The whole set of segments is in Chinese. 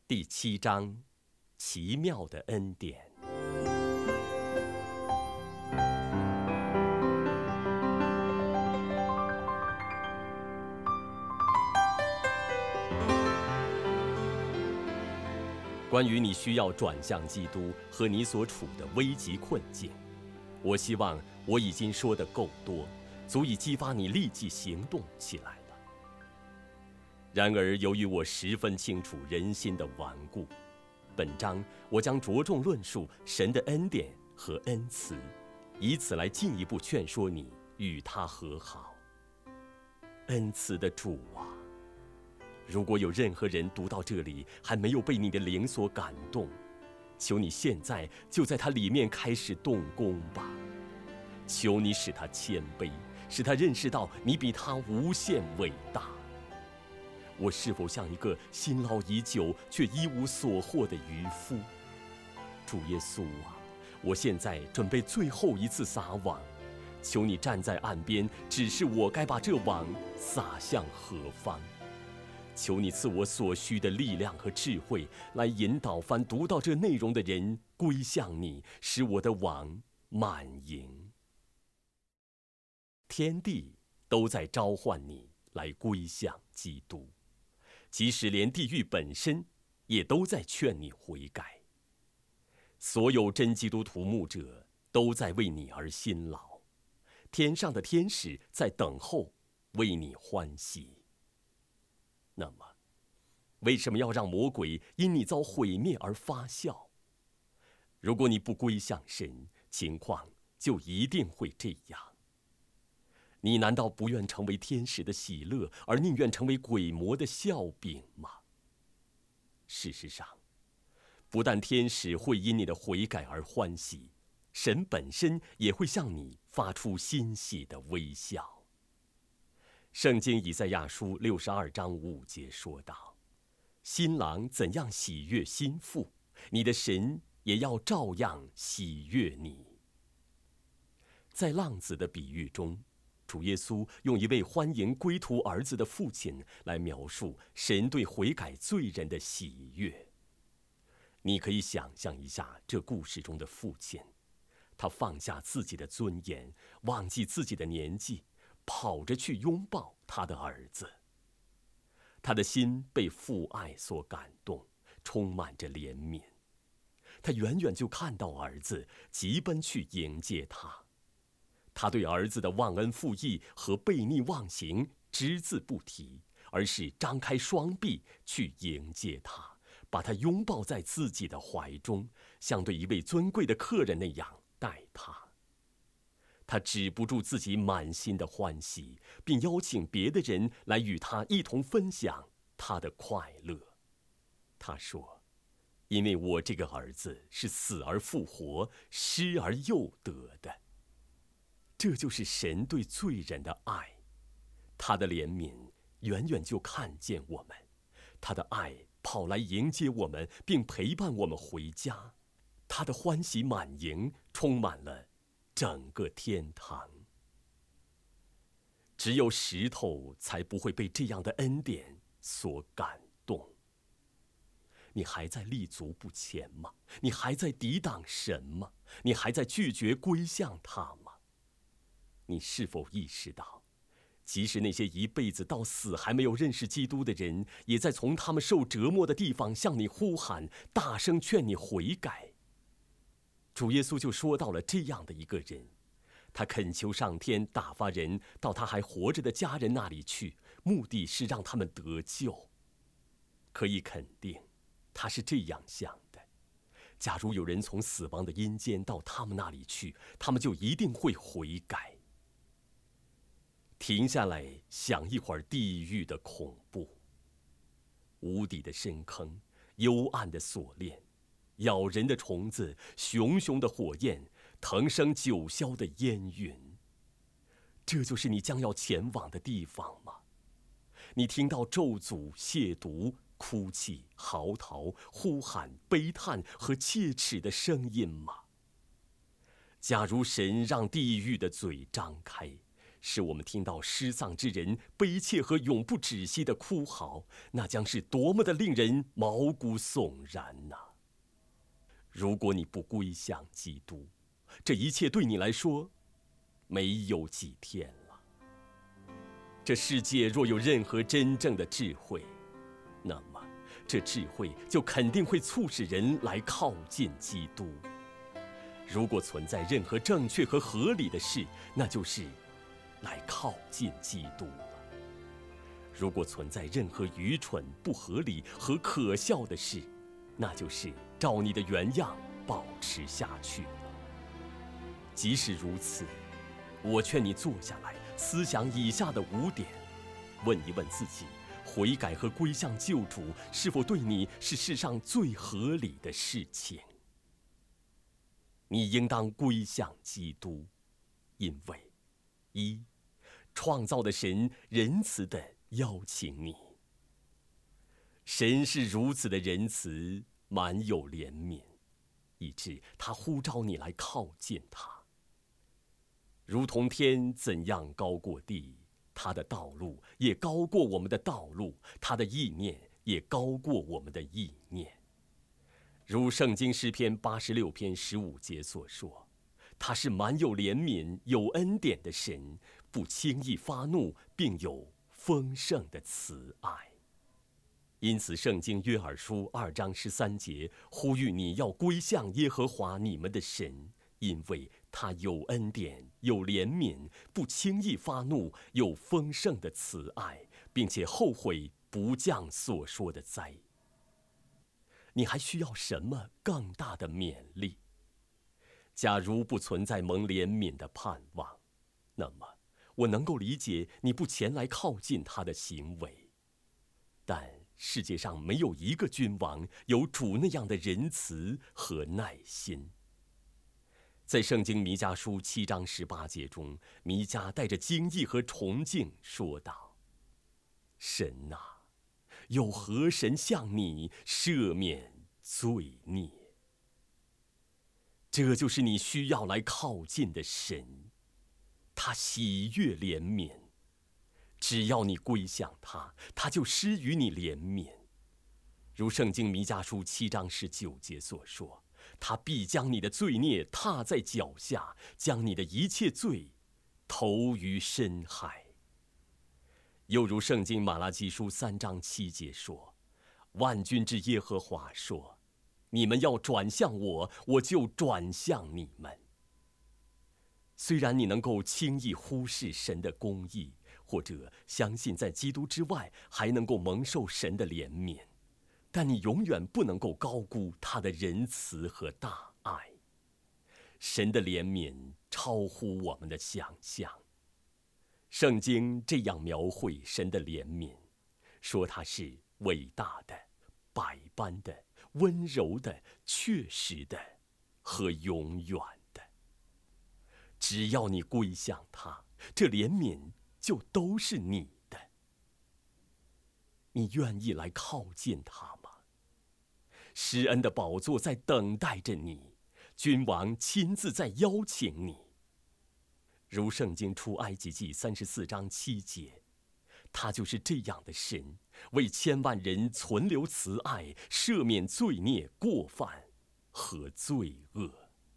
第7章，奇妙的恩典。关于你需要转向基督和你所处的危急困境，我希望我已经说得够多，足以激发你立即行动起来了。然而，由于我十分清楚人心的顽固，本章我将着重论述神的恩典和恩慈，以此来进一步劝说你与他和好。恩慈的主啊，如果有任何人读到这里还没有被你的灵所感动，求你现在就在他里面开始动工吧。求你使他谦卑，使他认识到你比他无限伟大。我是否像一个辛劳已久却一无所获的渔夫？主耶稣啊，我现在准备最后一次撒网，求你站在岸边，指示我该把这网撒向何方。求你赐我所需的力量和智慧，来引导凡读到这内容的人归向你，使我的网满盈。天地都在召唤你来归向基督，即使连地狱本身也都在劝你悔改。所有真基督徒牧者都在为你而辛劳，天上的天使在等候，为你欢喜。那么，为什么要让魔鬼因你遭毁灭而发笑？如果你不归向神，情况就一定会这样。你难道不愿成为天使的喜乐，而宁愿成为鬼魔的笑柄吗？事实上，不但天使会因你的悔改而欢喜，神本身也会向你发出欣喜的微笑。圣经以赛亚书62章5节说道：新郎怎样喜悦新妇，你的神也要照样喜悦你。在浪子的比喻中，主耶稣用一位欢迎归途儿子的父亲来描述神对悔改罪人的喜悦。你可以想象一下这故事中的父亲，他放下自己的尊严，忘记自己的年纪，跑着去拥抱他的儿子。他的心被父爱所感动，充满着怜悯。他远远就看到儿子，急奔去迎接他。他对儿子的忘恩负义和悖逆妄行只字不提，而是张开双臂去迎接他，把他拥抱在自己的怀中，像对一位尊贵的客人那样待他。他止不住自己满心的欢喜，并邀请别的人来与他一同分享他的快乐。他说：因为我这个儿子是死而复活，失而又得的。这就是神对罪人的爱，他的怜悯远远就看见我们，他的爱跑来迎接我们，并陪伴我们回家，他的欢喜满盈，充满了整个天堂。只有石头才不会被这样的恩典所感动。你还在立足不前吗？你还在抵挡神吗？你还在拒绝归向他吗？你是否意识到，即使那些一辈子到死还没有认识基督的人，也在从他们受折磨的地方向你呼喊，大声劝你悔改？主耶稣就说到了这样的一个人，他恳求上天打发人到他还活着的家人那里去，目的是让他们得救。可以肯定，他是这样想的：假如有人从死亡的阴间到他们那里去，他们就一定会悔改。停下来想一会儿地狱的恐怖，无底的深坑，幽暗的锁链，咬人的虫子，熊熊的火焰，腾升九霄的烟云。这就是你将要前往的地方吗？你听到咒诅、亵渎、哭泣、嚎啕、呼喊、悲叹和切齿的声音吗？假如神让地狱的嘴张开， 使我们听到失丧之人悲切和永不止息的哭嚎，那将是多么的令人毛骨悚然呐！如果你不归向基督，这一切对你来说没有几天了。这世界若有任何真正的智慧，那么这智慧就肯定会促使人来靠近基督。如果存在任何正确和合理的事，那就是来靠近基督了。如果存在任何愚蠢、不合理和可笑的事，那就是照你的原样保持下去了。即使如此，我劝你坐下来，思想以下的5点，问一问自己，悔改和归向救主是否对你是世上最合理的事情？你应当归向基督，因为1. 创造的神仁慈地邀请你。神是如此的仁慈，满有怜悯，以致他呼召你来靠近他。如同天怎样高过地，他的道路也高过我们的道路，他的意念也高过我们的意念。如圣经诗篇86篇15节所说，他是满有怜悯、有恩典的神，不轻易发怒，并有丰盛的慈爱。因此圣经约珥书2章13节呼吁你要归向耶和华你们的神，因为他有恩典、有怜悯，不轻易发怒，有丰盛的慈爱，并且后悔不降所说的灾。你还需要什么更大的勉励？假如不存在蒙怜悯的盼望，那么我能够理解你不前来靠近他的行为。但世界上没有一个君王有主那样的仁慈和耐心。在圣经弥迦书7章18节中，弥迦带着惊异和崇敬说道：神啊，有何神向你赦免罪孽？这就是你需要来靠近的神，他喜悦怜悯，只要你归向他，他就施予你怜悯。如圣经弥迦书7章19节所说，他必将你的罪孽踏在脚下，将你的一切罪投于深海。又如圣经马拉基书3章7节说，万军之耶和华说，你们要转向我，我就转向你们。虽然你能够轻易忽视神的公义，或者相信在基督之外还能够蒙受神的怜悯，但你永远不能够高估他的仁慈和大爱。神的怜悯超乎我们的想象。圣经这样描绘神的怜悯，说他是伟大的、百般的、温柔的、确实的和永远的。只要你归向他，这怜悯就都是你的。你愿意来靠近他吗？施恩的宝座在等待着你，君王亲自在邀请你。如圣经出埃及记34章7节，他就是这样的神，为千万人存留慈爱，赦免罪孽、过犯和罪恶。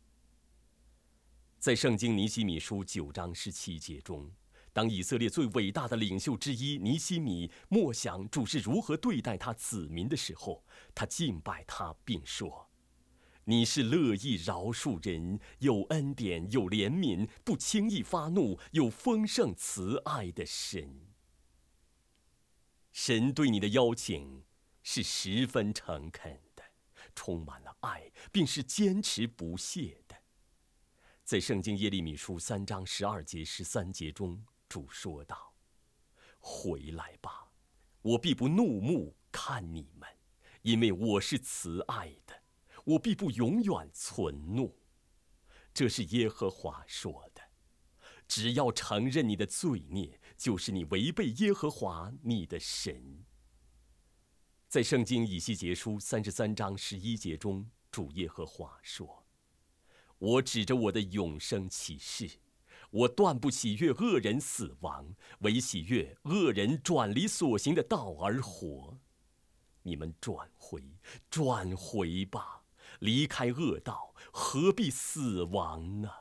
在圣经尼希米书9章17节中，当以色列最伟大的领袖之一尼希米默想主是如何对待他子民的时候，他敬拜他，并说：你是乐意饶恕人，有恩典，有怜悯，不轻易发怒，有丰盛慈爱的神。神对你的邀请是十分诚恳的，充满了爱，并是坚持不懈的。在圣经耶利米书3章12节13节中，主说道：回来吧，我必不怒目看你们，因为我是慈爱的，我必不永远存怒。这是耶和华说的。只要承认你的罪孽，就是你违背耶和华你的神。在圣经以西结书33章11节中，主耶和华说：我指着我的永生起誓， 我断不喜悦恶人死亡，唯喜悦恶人转离所行的道而活。你们转回吧，离开恶道，何必死亡呢？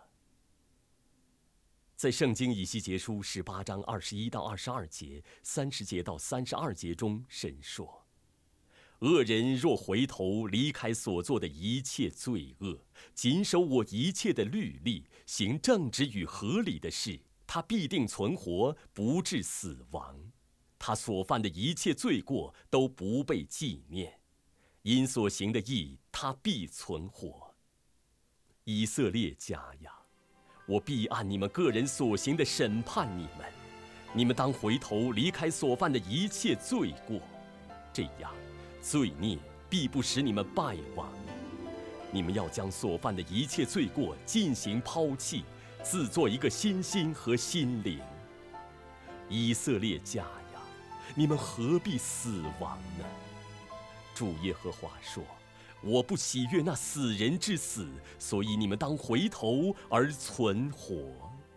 在圣经以西结书18章21到22节、30节到32节中，神说：恶人若回头，离开所做的一切罪恶，谨守我一切的律例，行正直与合理的事，他必定存活，不致死亡。他所犯的一切罪过都不被纪念，因所行的义，他必存活。以色列家呀，我必按你们个人所行的审判你们，你们当回头，离开所犯的一切罪过，这样罪孽必不使你们败亡。你们要将所犯的一切罪过进行抛弃，自做一个新心和心灵。以色列家呀，你们何必死亡呢？主耶和华说：我不喜悦那死人之死，所以你们当回头而存活。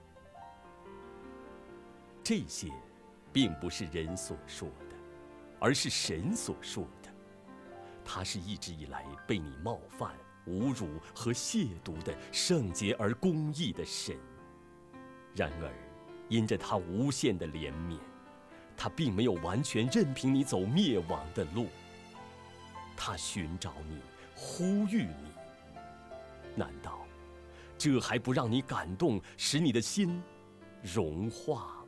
这些并不是人所说的，而是神所说的。他是一直以来被你冒犯、侮辱和亵渎的圣洁而公义的神。然而，因着他无限的怜悯，他并没有完全任凭你走灭亡的路。他寻找你，呼吁你。难道这还不让你感动，使你的心融化